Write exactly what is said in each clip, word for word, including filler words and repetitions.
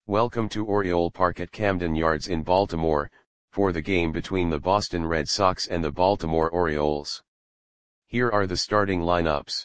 Welcome to Oriole Park at Camden Yards in Baltimore, for the game between the Boston Red Sox and the Baltimore Orioles. Here are the starting lineups.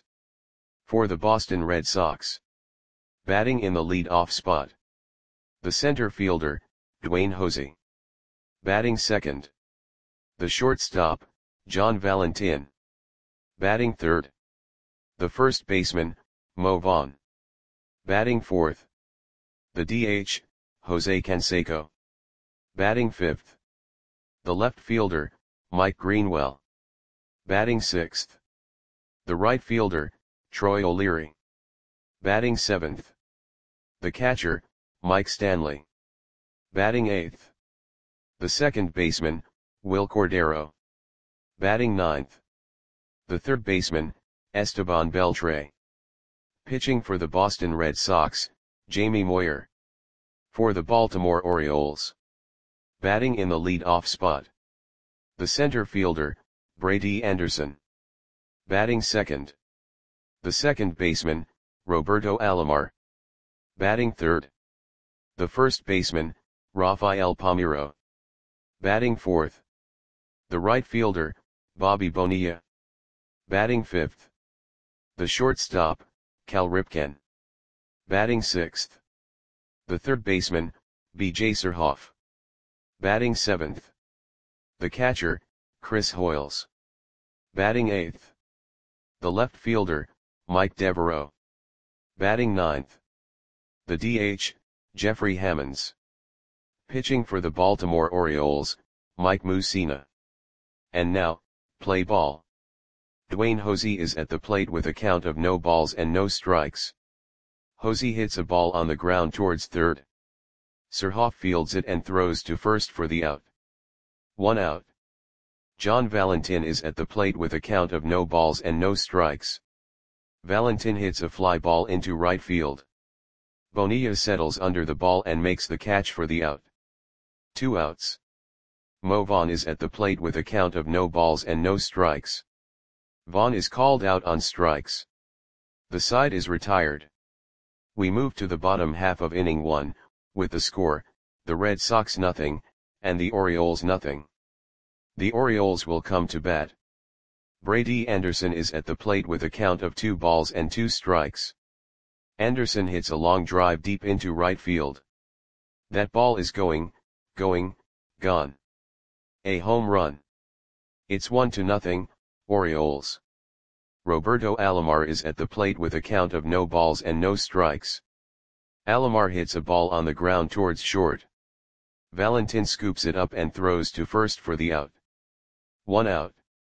For the Boston Red Sox. Batting in the lead-off spot. The center fielder, Dwayne Hosey. Batting second. The shortstop, John Valentin. Batting third. The first baseman, Mo Vaughn. Batting fourth. The D H, Jose Canseco. Batting fifth. The left fielder, Mike Greenwell. Batting sixth. The right fielder, Troy O'Leary. Batting seventh. The catcher, Mike Stanley. Batting eighth. The second baseman, Wil Cordero. Batting ninth. The third baseman, Esteban Beltre. Pitching for the Boston Red Sox, Jamie Moyer. For the Baltimore Orioles. Batting in the lead-off spot. The center fielder, Brady Anderson. Batting second. The second baseman, Roberto Alomar. Batting third. The first baseman, Rafael Palmeiro. Batting fourth. The right fielder, Bobby Bonilla. Batting fifth. The shortstop, Cal Ripken. Batting sixth. The third baseman, B J Surhoff. Batting seventh. The catcher, Chris Hoiles. Batting eighth. The left fielder, Mike Devereaux. Batting ninth. The D H, Jeffrey Hammonds. Pitching for the Baltimore Orioles, Mike Mussina. And now, play ball. Dwayne Hosey is at the plate with a count of no balls and no strikes. Hosey hits a ball on the ground towards third. Surhoff fields it and throws to first for the out. One out. John Valentin is at the plate with a count of no balls and no strikes. Valentin hits a fly ball into right field. Bonilla settles under the ball and makes the catch for the out. Two outs. Mo Vaughn is at the plate with a count of no balls and no strikes. Vaughn is called out on strikes. The side is retired. We move to the bottom half of inning one, with the score, the Red Sox nothing, and the Orioles nothing. The Orioles will come to bat. Brady Anderson is at the plate with a count of two balls and two strikes. Anderson hits a long drive deep into right field. That ball is going, going, gone. A home run. It's one to nothing, Orioles. Roberto Alomar is at the plate with a count of no balls and no strikes. Alomar hits a ball on the ground towards short. Valentin scoops it up and throws to first for the out. One out.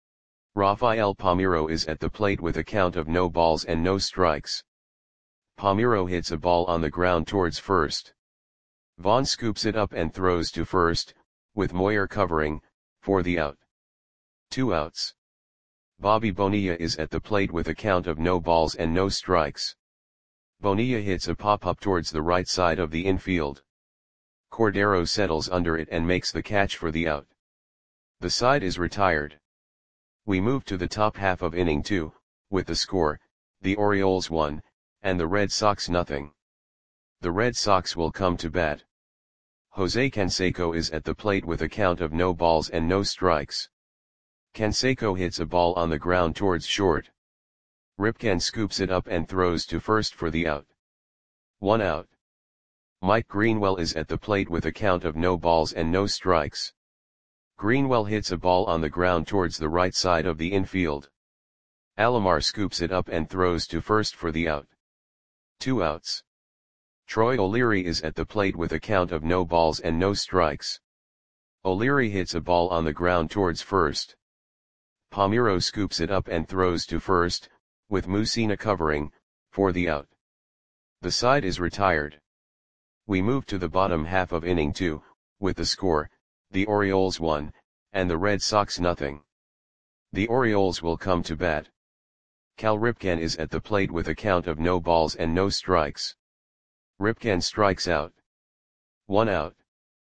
Rafael Palmeiro is at the plate with a count of no balls and no strikes. Palmeiro hits a ball on the ground towards first. Vaughn scoops it up and throws to first, with Moyer covering, for the out. Two outs. Bobby Bonilla is at the plate with a count of no balls and no strikes. Bonilla hits a pop-up towards the right side of the infield. Cordero settles under it and makes the catch for the out. The side is retired. We move to the top half of inning two, with the score, the Orioles one, and the Red Sox nothing. The Red Sox will come to bat. Jose Canseco is at the plate with a count of no balls and no strikes. Canseco hits a ball on the ground towards short. Ripken scoops it up and throws to first for the out. One out. Mike Greenwell is at the plate with a count of no balls and no strikes. Greenwell hits a ball on the ground towards the right side of the infield. Alomar scoops it up and throws to first for the out. Two outs. Troy O'Leary is at the plate with a count of no balls and no strikes. O'Leary hits a ball on the ground towards first. Palmeiro scoops it up and throws to first, with Mussina covering, for the out. The side is retired. We move to the bottom half of inning two, with the score, the Orioles one, and the Red Sox nothing. The Orioles will come to bat. Cal Ripken is at the plate with a count of no balls and no strikes. Ripken strikes out. One out.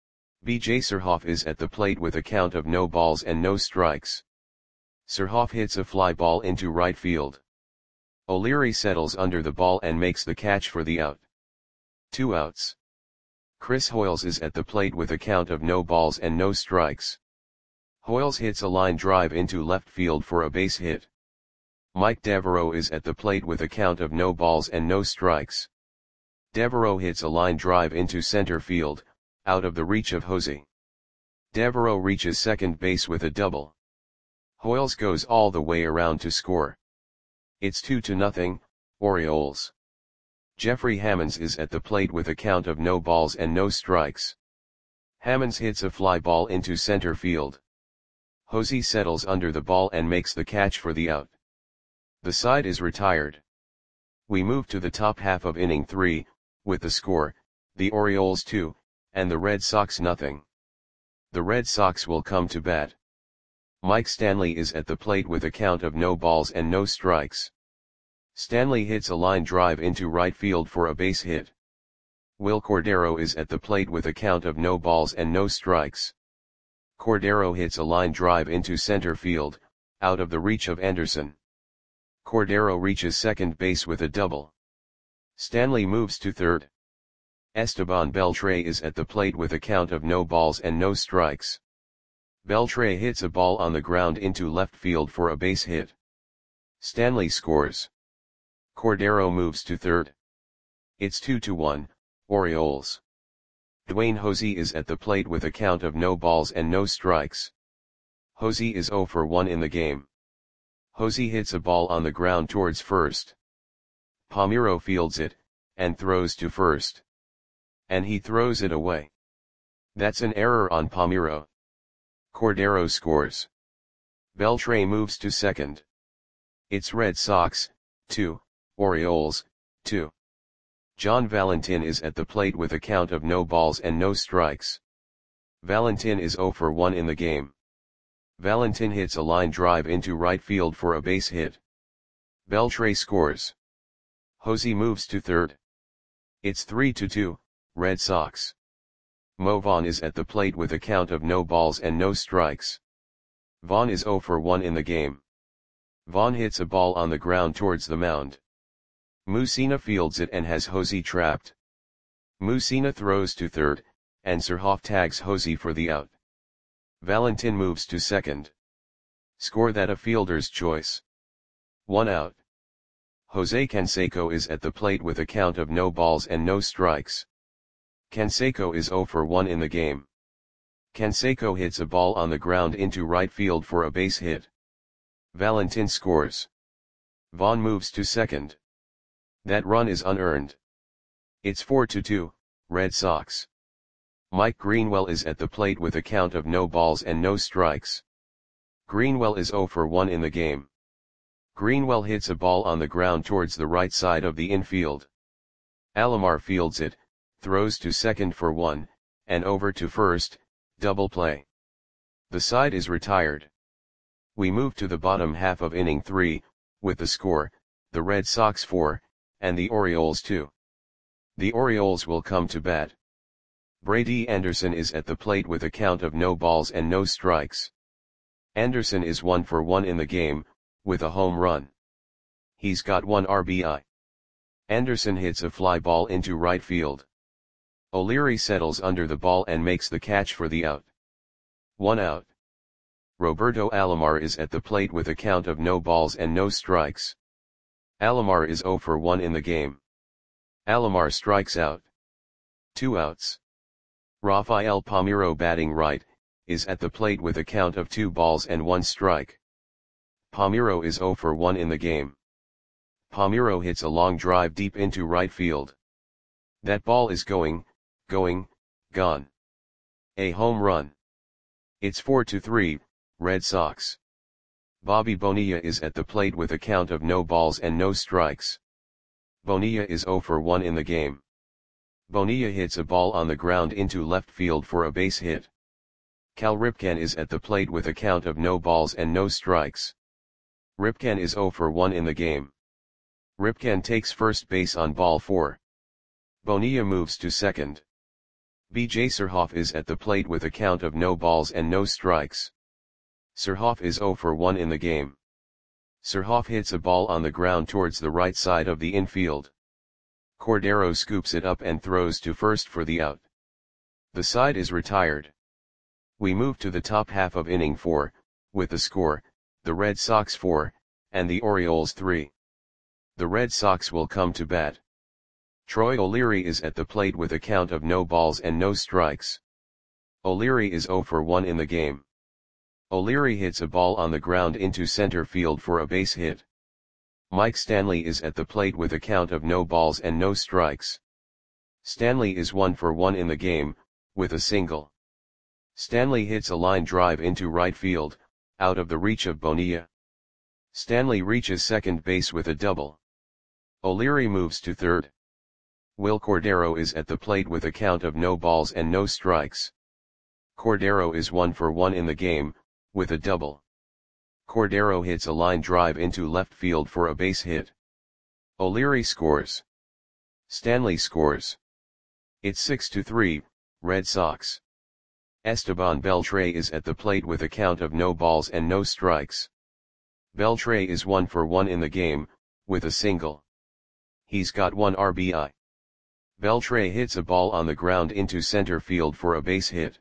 B J Surhoff is at the plate with a count of no balls and no strikes. Surhoff hits a fly ball into right field. O'Leary settles under the ball and makes the catch for the out. Two outs. Chris Hoiles is at the plate with a count of no balls and no strikes. Hoiles hits a line drive into left field for a base hit. Mike Devereaux is at the plate with a count of no balls and no strikes. Devereaux hits a line drive into center field, out of the reach of Jose. Devereaux reaches second base with a double. Hoiles goes all the way around to score. It's two to nothing, Orioles. Jeffrey Hammonds is at the plate with a count of no balls and no strikes. Hammonds hits a fly ball into center field. Jose settles under the ball and makes the catch for the out. The side is retired. We move to the top half of inning three, with the score, the Orioles two, and the Red Sox nothing. The Red Sox will come to bat. Mike Stanley is at the plate with a count of no balls and no strikes. Stanley hits a line drive into right field for a base hit. Will Cordero is at the plate with a count of no balls and no strikes. Cordero hits a line drive into center field, out of the reach of Anderson. Cordero reaches second base with a double. Stanley moves to third. Esteban Beltre is at the plate with a count of no balls and no strikes. Beltre hits a ball on the ground into left field for a base hit. Stanley scores. Cordero moves to third. It's two to one, Orioles. Dwayne Jose is at the plate with a count of no balls and no strikes. Jose is zero for one in the game. Jose hits a ball on the ground towards first. Palmeiro fields it, and throws to first. And he throws it away. That's an error on Palmeiro. Cordero scores. Beltre moves to second. It's Red Sox, two, Orioles, two. John Valentin is at the plate with a count of no balls and no strikes. Valentin is zero for one in the game. Valentin hits a line drive into right field for a base hit. Beltre scores. Jose moves to third. It's three to two, Red Sox. Mo Vaughn is at the plate with a count of no balls and no strikes. Vaughn is zero for one in the game. Vaughn hits a ball on the ground towards the mound. Mussina fields it and has Jose trapped. Mussina throws to third, and Surhoff tags Jose for the out. Valentin moves to second. Score that a fielder's choice. One out. Jose Canseco is at the plate with a count of no balls and no strikes. Canseco is zero for one in the game. Canseco hits a ball on the ground into right field for a base hit. Valentin scores. Vaughn moves to second. That run is unearned. It's four to two, Red Sox. Mike Greenwell is at the plate with a count of no balls and no strikes. Greenwell is zero for one in the game. Greenwell hits a ball on the ground towards the right side of the infield. Alomar fields it, throws to second for one, and over to first, double play. The side is retired. We move to the bottom half of inning three, with the score, the Red Sox four, and the Orioles two. The Orioles will come to bat. Brady Anderson is at the plate with a count of no balls and no strikes. Anderson is one for one in the game, with a home run. He's got one R B I. Anderson hits a fly ball into right field. O'Leary settles under the ball and makes the catch for the out. One out. Roberto Alomar is at the plate with a count of no balls and no strikes. Alomar is zero for one in the game. Alomar strikes out. Two outs. Rafael Palmeiro, batting right, is at the plate with a count of two balls and one strike. Palmeiro is zero for one in the game. Palmeiro hits a long drive deep into right field. That ball is going, going, gone. A home run. It's four to three, Red Sox. Bobby Bonilla is at the plate with a count of no balls and no strikes. Bonilla is zero for one in the game. Bonilla hits a ball on the ground into left field for a base hit. Cal Ripken is at the plate with a count of no balls and no strikes. Ripken is zero for one in the game. Ripken takes first base on ball four. Bonilla moves to second. B J Surhoff is at the plate with a count of no balls and no strikes. Surhoff is zero for one in the game. Surhoff hits a ball on the ground towards the right side of the infield. Cordero scoops it up and throws to first for the out. The side is retired. We move to the top half of inning four, with the score, the Red Sox four, and the Orioles three. The Red Sox will come to bat. Troy O'Leary is at the plate with a count of no balls and no strikes. O'Leary is zero for one in the game. O'Leary hits a ball on the ground into center field for a base hit. Mike Stanley is at the plate with a count of no balls and no strikes. Stanley is one for one in the game, with a single. Stanley hits a line drive into right field, out of the reach of Bonilla. Stanley reaches second base with a double. O'Leary moves to third. Will Cordero is at the plate with a count of no balls and no strikes. Cordero is one for one in the game, with a double. Cordero hits a line drive into left field for a base hit. O'Leary scores. Stanley scores. It's six to three, Red Sox. Esteban Beltre is at the plate with a count of no balls and no strikes. Beltre is one for one in the game, with a single. He's got one R B I. Beltre hits a ball on the ground into center field for a base hit.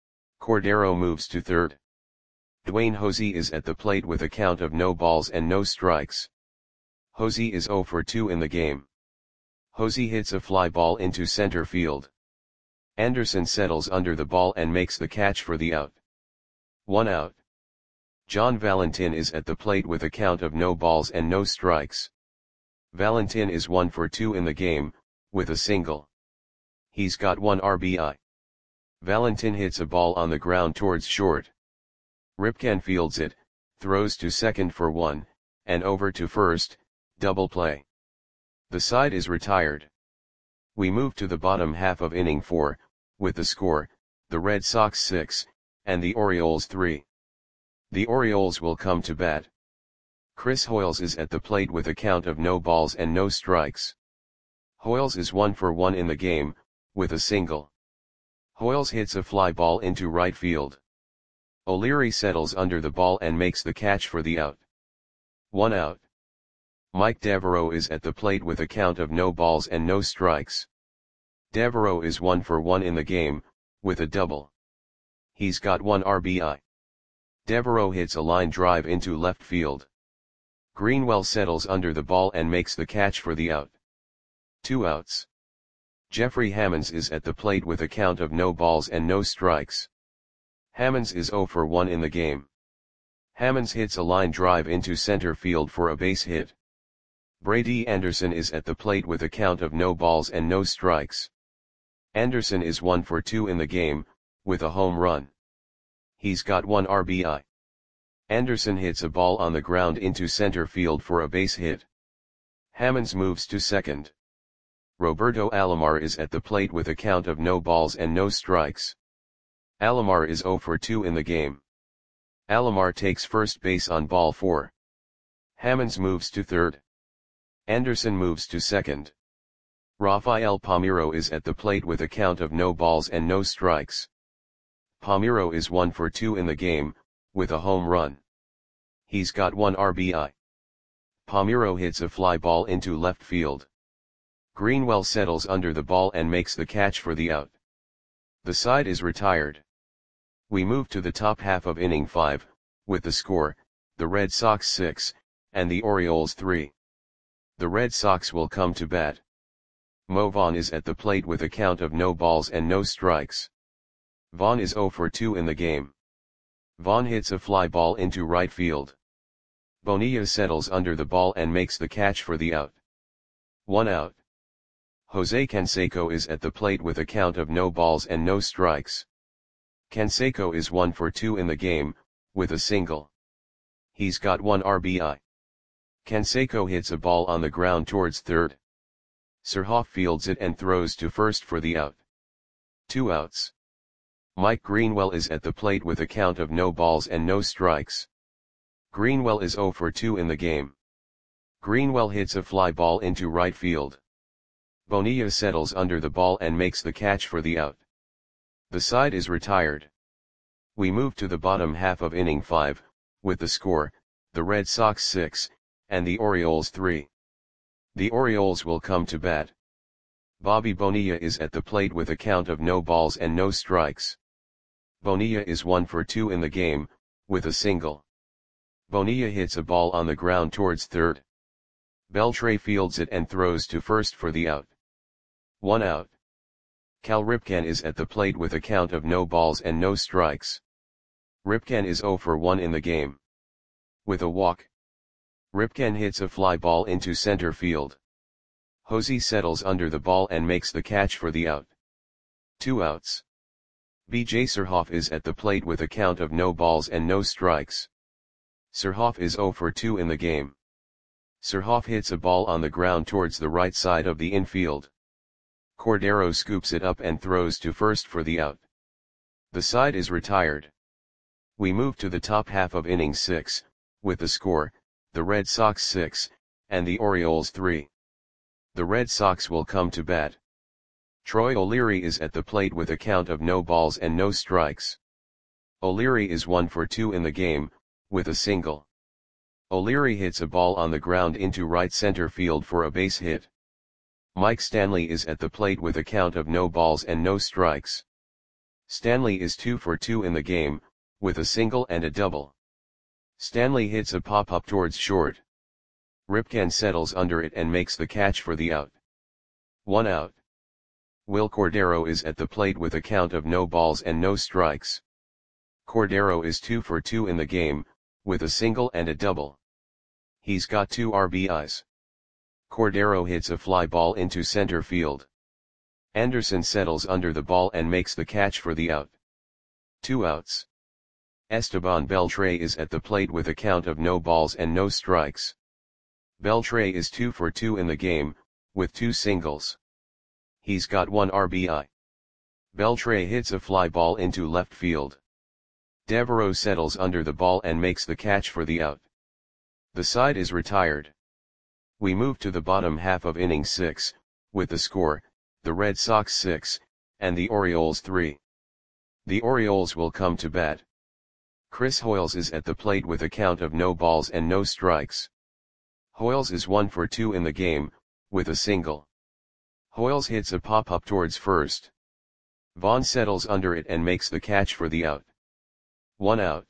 Cordero moves to third. Dwayne Hosey is at the plate with a count of no balls and no strikes. Hosey is zero for two in the game. Hosey hits a fly ball into center field. Anderson settles under the ball and makes the catch for the out. One out. John Valentin is at the plate with a count of no balls and no strikes. Valentin is one for two in the game, with a single. He's got one R B I. Valentin hits a ball on the ground towards short. Ripken fields it, throws to second for one, and over to first, double play. The side is retired. We move to the bottom half of inning four, with the score, the Red Sox six, and the Orioles three. The Orioles will come to bat. Chris Hoiles is at the plate with a count of no balls and no strikes. Hoiles is one for one in the game, with a single. Hoiles hits a fly ball into right field. O'Leary settles under the ball and makes the catch for the out. One out. Mike Devereaux is at the plate with a count of no balls and no strikes. Devereaux is one for one in the game, with a double. He's got one R B I. Devereaux hits a line drive into left field. Greenwell settles under the ball and makes the catch for the out. Two outs. Jeffrey Hammonds is at the plate with a count of no balls and no strikes. Hammonds is zero for one in the game. Hammonds hits a line drive into center field for a base hit. Brady Anderson is at the plate with a count of no balls and no strikes. Anderson is one for two in the game, with a home run. He's got one R B I. Anderson hits a ball on the ground into center field for a base hit. Hammonds moves to second. Roberto Alomar is at the plate with a count of no balls and no strikes. Alomar is zero for two in the game. Alomar takes first base on ball four. Hammonds moves to third. Anderson moves to second. Rafael Palmeiro is at the plate with a count of no balls and no strikes. Palmeiro is one for two in the game, with a home run. He's got one R B I. Palmeiro hits a fly ball into left field. Greenwell settles under the ball and makes the catch for the out. The side is retired. We move to the top half of inning five, with the score, the Red Sox six, and the Orioles three. The Red Sox will come to bat. Mo Vaughn is at the plate with a count of no balls and no strikes. Vaughn is zero for two in the game. Vaughn hits a fly ball into right field. Bonilla settles under the ball and makes the catch for the out. One out. Jose Canseco is at the plate with a count of no balls and no strikes. Canseco is one for two in the game, with a single. He's got one R B I. Canseco hits a ball on the ground towards third. Surhoff fields it and throws to first for the out. Two outs. Mike Greenwell is at the plate with a count of no balls and no strikes. Greenwell is zero for two in the game. Greenwell hits a fly ball into right field. Bonilla settles under the ball and makes the catch for the out. The side is retired. We move to the bottom half of inning five, with the score, the Red Sox six, and the Orioles three. The Orioles will come to bat. Bobby Bonilla is at the plate with a count of no balls and no strikes. Bonilla is one for two in the game, with a single. Bonilla hits a ball on the ground towards third. Beltre fields it and throws to first for the out. One out. Cal Ripken is at the plate with a count of no balls and no strikes. Ripken is zero for one in the game. With a walk. Ripken hits a fly ball into center field. Hosey settles under the ball and makes the catch for the out. Two outs. B J Surhoff is at the plate with a count of no balls and no strikes. Surhoff is zero for two in the game. Surhoff hits a ball on the ground towards the right side of the infield. Cordero scoops it up and throws to first for the out. The side is retired. We move to the top half of inning six, with the score, the Red Sox six, and the Orioles three. The Red Sox will come to bat. Troy O'Leary is at the plate with a count of no balls and no strikes. O'Leary is one for two in the game, with a single. O'Leary hits a ball on the ground into right center field for a base hit. Mike Stanley is at the plate with a count of no balls and no strikes. Stanley is two for two in the game, with a single and a double. Stanley hits a pop-up towards short. Ripken settles under it and makes the catch for the out. One out. Will Cordero is at the plate with a count of no balls and no strikes. Cordero is two for two in the game, with a single and a double. He's got two R B Is. Cordero hits a fly ball into center field. Anderson settles under the ball and makes the catch for the out. Two outs. Esteban Beltre is at the plate with a count of no balls and no strikes. Beltre is two for two in the game, with two singles. He's got one R B I. Beltre hits a fly ball into left field. Devereaux settles under the ball and makes the catch for the out. The side is retired. We move to the bottom half of inning six, with the score, the Red Sox six, and the Orioles three. The Orioles will come to bat. Chris Hoiles is at the plate with a count of no balls and no strikes. Hoiles is one for two in the game, with a single. Hoiles hits a pop-up towards first. Vaughn settles under it and makes the catch for the out. One out.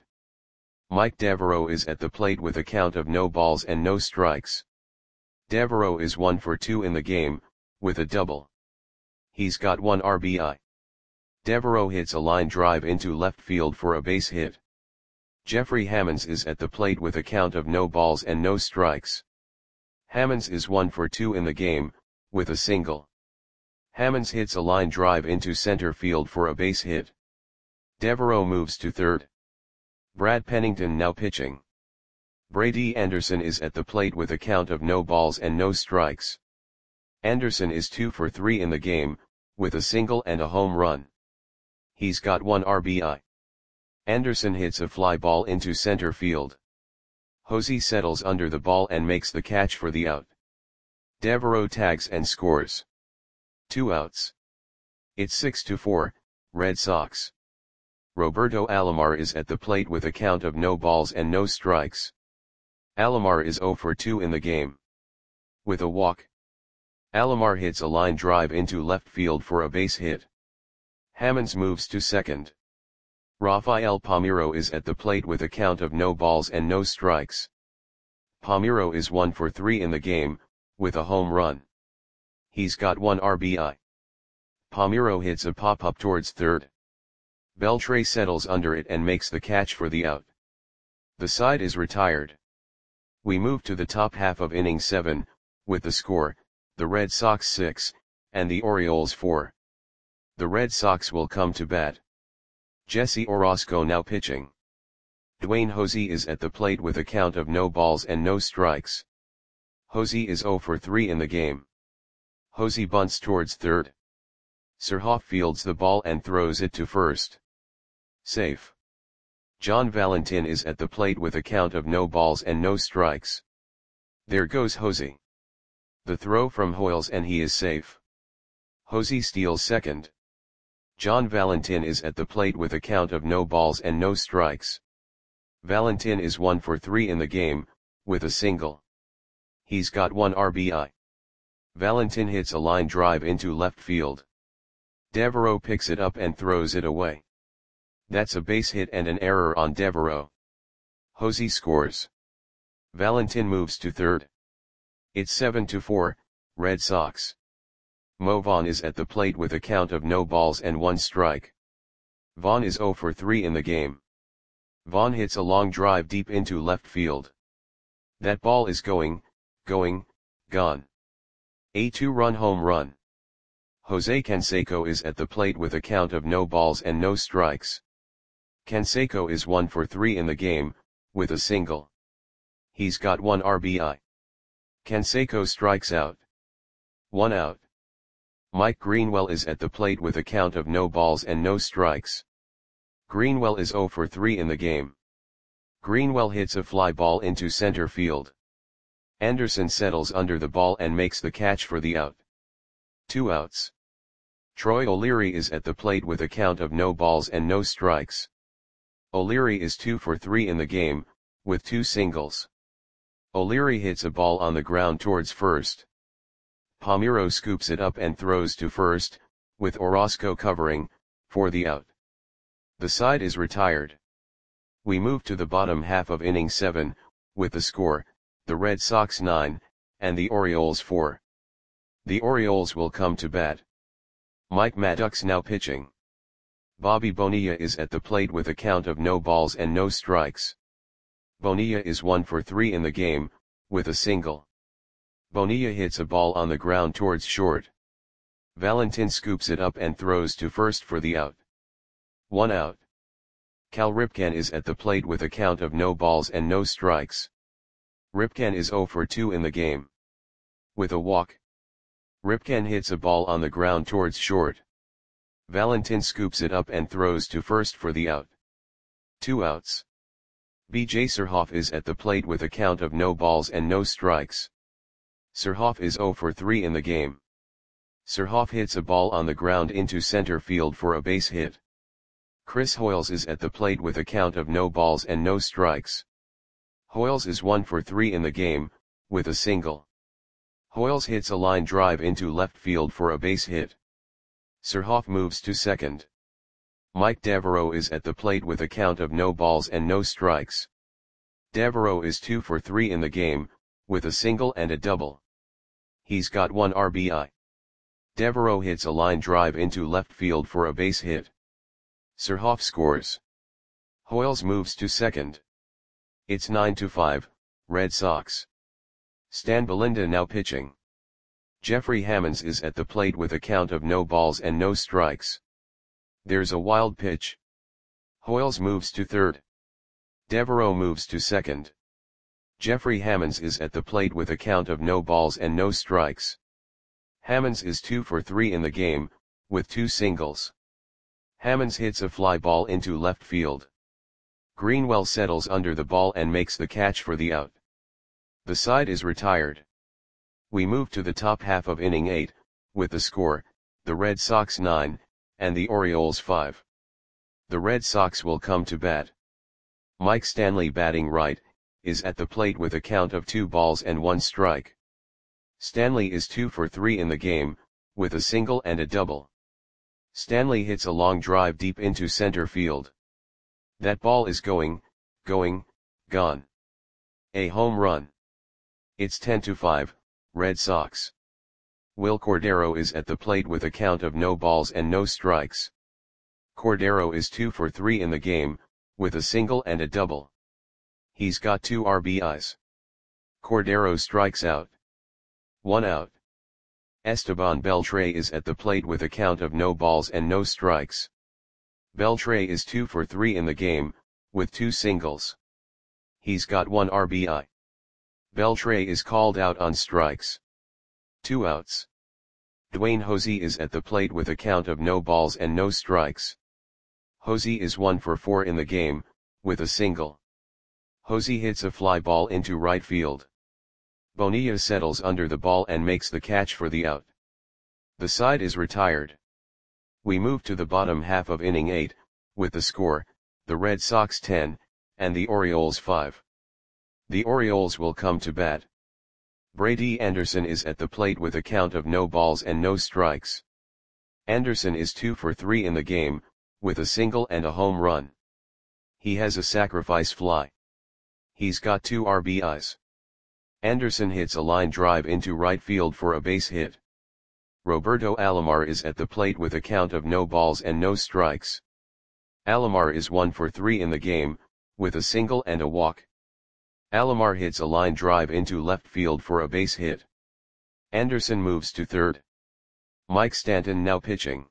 Mike Devereaux is at the plate with a count of no balls and no strikes. Devereaux is one for two in the game, with a double. He's got one R B I. Devereaux hits a line drive into left field for a base hit. Jeffrey Hammonds is at the plate with a count of no balls and no strikes. Hammonds is one for two in the game, with a single. Hammonds hits a line drive into center field for a base hit. Devereaux moves to third. Brad Pennington now pitching. Brady Anderson is at the plate with a count of no balls and no strikes. Anderson is two for three in the game, with a single and a home run. He's got one R B I. Anderson hits a fly ball into center field. Hosey settles under the ball and makes the catch for the out. Devereaux tags and scores. Two outs. It's six to four, Red Sox. Roberto Alomar is at the plate with a count of no balls and no strikes. Alomar is zero for two in the game. With a walk. Alomar hits a line drive into left field for a base hit. Hammonds moves to second. Rafael Palmeiro is at the plate with a count of no balls and no strikes. Palmeiro is one for three in the game, with a home run. He's got one R B I. Palmeiro hits a pop-up towards third. Beltre settles under it and makes the catch for the out. The side is retired. We move to the top half of inning seven, with the score, the Red Sox six, and the Orioles four. The Red Sox will come to bat. Jesse Orosco now pitching. Dwayne Hosey is at the plate with a count of no balls and no strikes. Hosey is zero for three in the game. Hosey bunts towards third. Surhoff fields the ball and throws it to first. Safe. John Valentin is at the plate with a count of no balls and no strikes. There goes Hosey. The throw from Hoiles and he is safe. Hosey steals second. John Valentin is at the plate with a count of no balls and no strikes. Valentin is one for three in the game, with a single. He's got one R B I. Valentin hits a line drive into left field. Devereaux picks it up and throws it away. That's a base hit and an error on Devereaux. Jose scores. Valentin moves to third. It's seven to four, Red Sox. Mo Vaughn is at the plate with a count of no balls and one strike. Vaughn is zero for three in the game. Vaughn hits a long drive deep into left field. That ball is going, going, gone. A two-run home run. Jose Canseco is at the plate with a count of no balls and no strikes. Canseco is one for three in the game, with a single. He's got one R B I. Canseco strikes out. One out. Mike Greenwell is at the plate with a count of no balls and no strikes. Greenwell is zero for three in the game. Greenwell hits a fly ball into center field. Anderson settles under the ball and makes the catch for the out. Two outs. Troy O'Leary is at the plate with a count of no balls and no strikes. O'Leary is two for three in the game, with two singles. O'Leary hits a ball on the ground towards first. Palmeiro scoops it up and throws to first, with Orozco covering, for the out. The side is retired. We move to the bottom half of inning seven, with the score, the Red Sox nine, and the Orioles four. The Orioles will come to bat. Mike Maddox now pitching. Bobby Bonilla is at the plate with a count of no balls and no strikes. Bonilla is one for three in the game, with a single. Bonilla hits a ball on the ground towards short. Valentin scoops it up and throws to first for the out. One out. Cal Ripken is at the plate with a count of no balls and no strikes. Ripken is zero for two in the game. With a walk. Ripken hits a ball on the ground towards short. Valentin scoops it up and throws to first for the out. Two outs. B J Surhoff is at the plate with a count of no balls and no strikes. Surhoff is zero for three in the game. Surhoff hits a ball on the ground into center field for a base hit. Chris Hoiles is at the plate with a count of no balls and no strikes. Hoiles is one for three in the game, with a single. Hoiles hits a line drive into left field for a base hit. Surhoff moves to second. Mike Devereaux is at the plate with a count of no balls and no strikes. Devereaux is two for three in the game, with a single and a double. He's got one R B I. Devereaux hits a line drive into left field for a base hit. Surhoff scores. Hoiles moves to second. It's nine to five, Red Sox. Stan Belinda now pitching. Jeffrey Hammonds is at the plate with a count of no balls and no strikes. There's a wild pitch. Hoiles moves to third. Devereaux moves to second. Jeffrey Hammonds is at the plate with a count of no balls and no strikes. Hammonds is two for three in the game, with two singles. Hammonds hits a fly ball into left field. Greenwell settles under the ball and makes the catch for the out. The side is retired. We move to the top half of inning eight, with the score, the Red Sox nine, and the Orioles five. The Red Sox will come to bat. Mike Stanley, batting right, is at the plate with a count of two balls and one strike. Stanley is two for three in the game, with a single and a double. Stanley hits a long drive deep into center field. That ball is going, going, gone. A home run. It's ten to five, Red Sox. Will Cordero is at the plate with a count of no balls and no strikes. Cordero is two for three in the game, with a single and a double. He's got two R B Is. Cordero strikes out. One out. Esteban Beltre is at the plate with a count of no balls and no strikes. Beltre is two for three in the game, with two singles. He's got one R B I. Beltre is called out on strikes. Two outs. Dwayne Hosey is at the plate with a count of no balls and no strikes. Hosey is one for four in the game, with a single. Hosey hits a fly ball into right field. Bonilla settles under the ball and makes the catch for the out. The side is retired. We move to the bottom half of inning eight, with the score, the Red Sox ten, and the Orioles five. The Orioles will come to bat. Brady Anderson is at the plate with a count of no balls and no strikes. Anderson is two for three in the game, with a single and a home run. He has a sacrifice fly. He's got two R B Is. Anderson hits a line drive into right field for a base hit. Roberto Alomar is at the plate with a count of no balls and no strikes. Alomar is one for three in the game, with a single and a walk. Alomar hits a line drive into left field for a base hit. Anderson moves to third. Mike Stanton now pitching.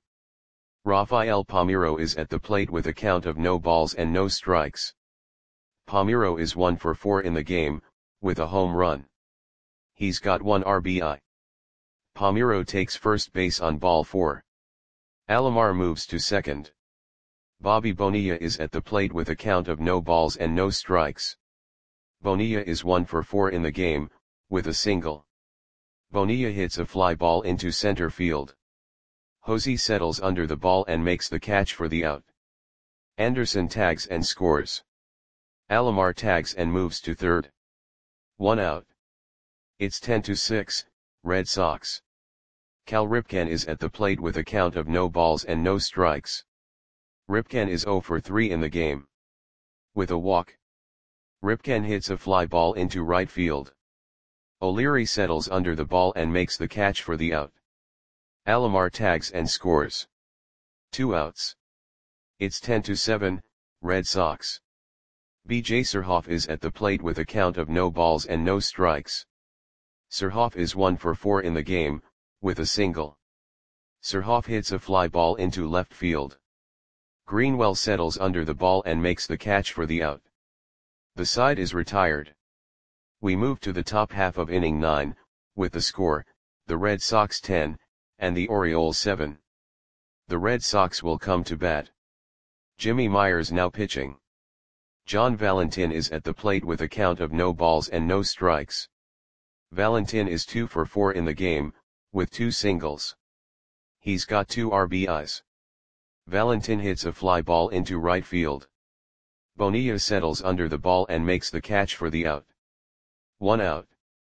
Rafael Palmeiro is at the plate with a count of no balls and no strikes. Palmeiro is one for four in the game, with a home run. He's got one R B I. Palmeiro takes first base on ball four. Alomar moves to second. Bobby Bonilla is at the plate with a count of no balls and no strikes. Bonilla is one for four in the game, with a single. Bonilla hits a fly ball into center field. Jose settles under the ball and makes the catch for the out. Anderson tags and scores. Alomar tags and moves to third. One out. It's ten to six, Red Sox. Cal Ripken is at the plate with a count of no balls and no strikes. Ripken is zero for three in the game. With a walk. Ripken hits a fly ball into right field. O'Leary settles under the ball and makes the catch for the out. Alomar tags and scores. Two outs. It's ten to seven, Red Sox. B J Surhoff is at the plate with a count of no balls and no strikes. Surhoff is one for four in the game, with a single. Surhoff hits a fly ball into left field. Greenwell settles under the ball and makes the catch for the out. The side is retired. We move to the top half of inning nine, with the score, the Red Sox ten, and the Orioles seven. The Red Sox will come to bat. Jimmy Myers now pitching. John Valentin is at the plate with a count of no balls and no strikes. Valentin is two for four in the game, with two singles. He's got two R B Is. Valentin hits a fly ball into right field. Bonilla settles under the ball and makes the catch for the out. One out.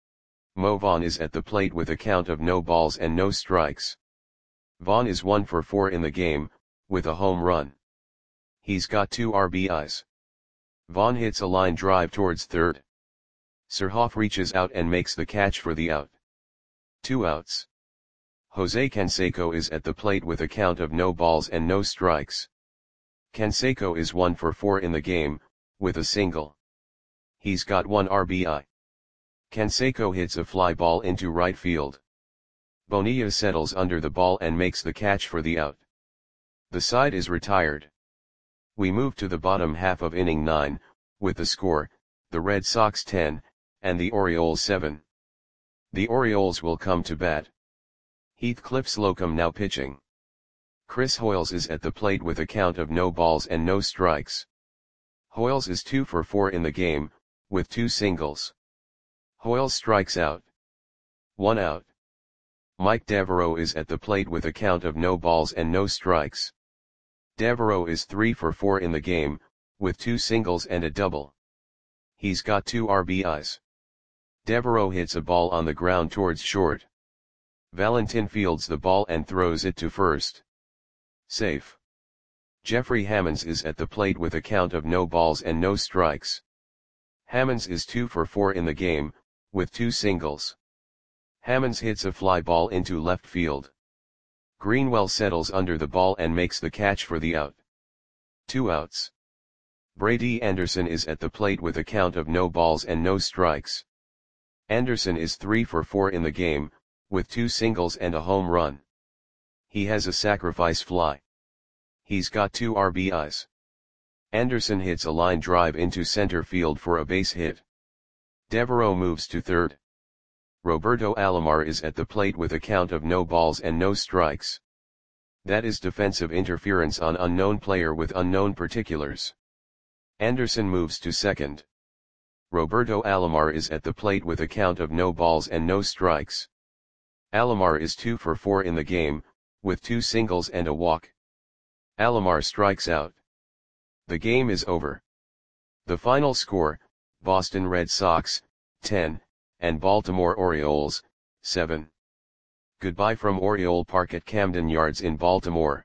Mo Vaughn is at the plate with a count of no balls and no strikes. Vaughn is one for four in the game, with a home run. He's got two R B Is. Vaughn hits a line drive towards third. Surhoff reaches out and makes the catch for the out. Two outs. Jose Canseco is at the plate with a count of no balls and no strikes. Canseco is one for four in the game, with a single. He's got one R B I. Canseco hits a fly ball into right field. Bonilla settles under the ball and makes the catch for the out. The side is retired. We move to the bottom half of inning nine, with the score, the Red Sox ten, and the Orioles seven. The Orioles will come to bat. Heathcliff Slocum now pitching. Chris Hoiles is at the plate with a count of no balls and no strikes. Hoiles is two for four in the game, with two singles. Hoiles strikes out. One out. Mike Devereaux is at the plate with a count of no balls and no strikes. Devereaux is three for four in the game, with two singles and a double. He's got two R B Is. Devereaux hits a ball on the ground towards short. Valentin fields the ball and throws it to first. Safe. Jeffrey Hammonds is at the plate with a count of no balls and no strikes. Hammonds is two for four in the game, with two singles. Hammonds hits a fly ball into left field. Greenwell settles under the ball and makes the catch for the out. Two outs. Brady Anderson is at the plate with a count of no balls and no strikes. Anderson is three for four in the game, with two singles and a home run. He has a sacrifice fly. He's got two R B Is. Anderson hits a line drive into center field for a base hit. Devereaux moves to third. Roberto Alomar is at the plate with a count of no balls and no strikes. That is defensive interference on unknown player with unknown particulars. Anderson moves to second. Roberto Alomar is at the plate with a count of no balls and no strikes. Alomar is two for four in the game, with two singles and a walk. Alomar strikes out. The game is over. The final score, Boston Red Sox, ten, and Baltimore Orioles, seven. Goodbye from Oriole Park at Camden Yards in Baltimore.